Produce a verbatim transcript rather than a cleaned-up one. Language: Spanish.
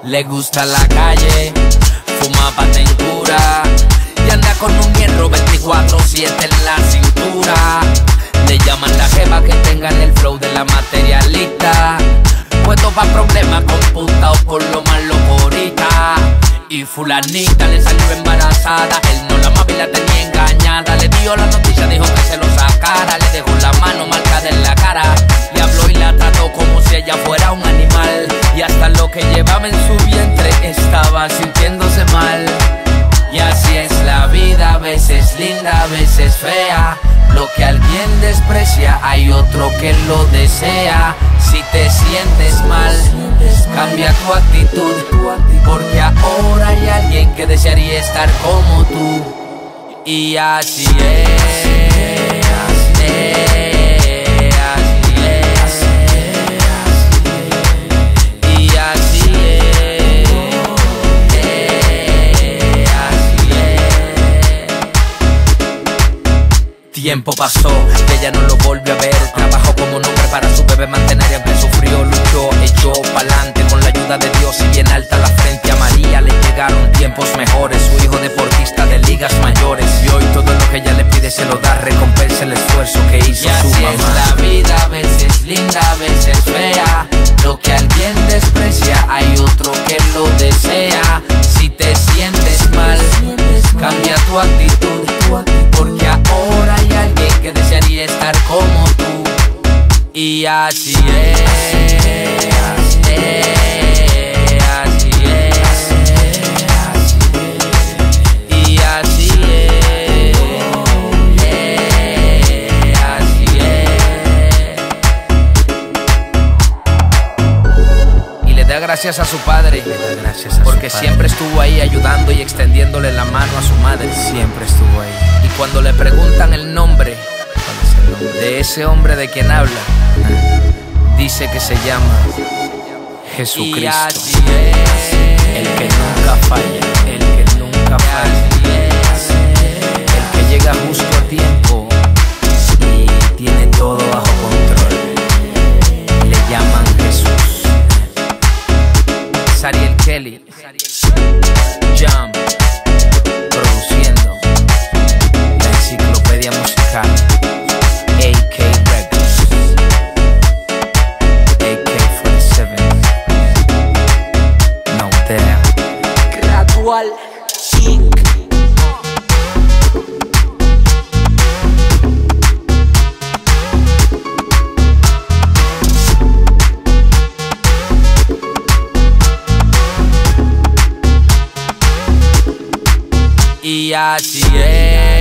Le gusta la calle, fuma pata en cura y anda con un hierro veinticuatro siete en la cintura. Le llaman la jeva que tengan el flow de la materialista, puesto pa' problemas con puta o por lo malo ahorita. Y fulanita le salió embarazada, él no la amaba y la tenía engañada. Le dio la noticia, dijo que se lo sacara. Le dejó la mano marcada en la cara, le habló y la trató como si ella fuera un animal. Y hasta lo que llevaba en su vientre estaba sintiéndose mal. Y así es la vida, a veces linda, a veces fea. Lo que alguien desprecia, hay otro que lo desea. Si te sientes mal, cambia tu actitud, porque ahora hay alguien que desearía estar como tú. Y así es, así es, así es, y así es, así es. Tiempo pasó, ella no lo volvió a ver. Trabajó como un hombre para su bebé mantener, y aunque sufrió, luchó, echó pa'lante con la ayuda de Dios y bien alta la frente. A María le llegaron tiempos mejores, su hijo deportista de ligas mayores. Y hoy todo lo que ella le pide se lo da, recompensa el esfuerzo que hizo su mamá. Y así es la vida, a veces linda, a veces fea. Lo que alguien desprecia, hay otro que lo desea. Si te sientes mal, cambia tu actitud, porque ahora hay alguien que desearía estar como tú. Y así es, así es, así es, y así es, así es. Y le da gracias a su padre, Le da gracias a porque su padre, siempre estuvo ahí ayudando y extendiéndole la mano a su madre. siempre estuvo ahí. Y cuando le preguntan el nombre ¿Cuál es el nombre? de ese hombre de quien habla, dice que se llama Jesucristo. Y así es, El que nunca falla, el que nunca falla, el que llega justo a tiempo y tiene todo bajo control. Le llaman Jesús. Sariel Kelly, Jam, Produciendo la enciclopedia musical A K Records, A K cuarenta y siete, No There. Gradual Inc. Y así es.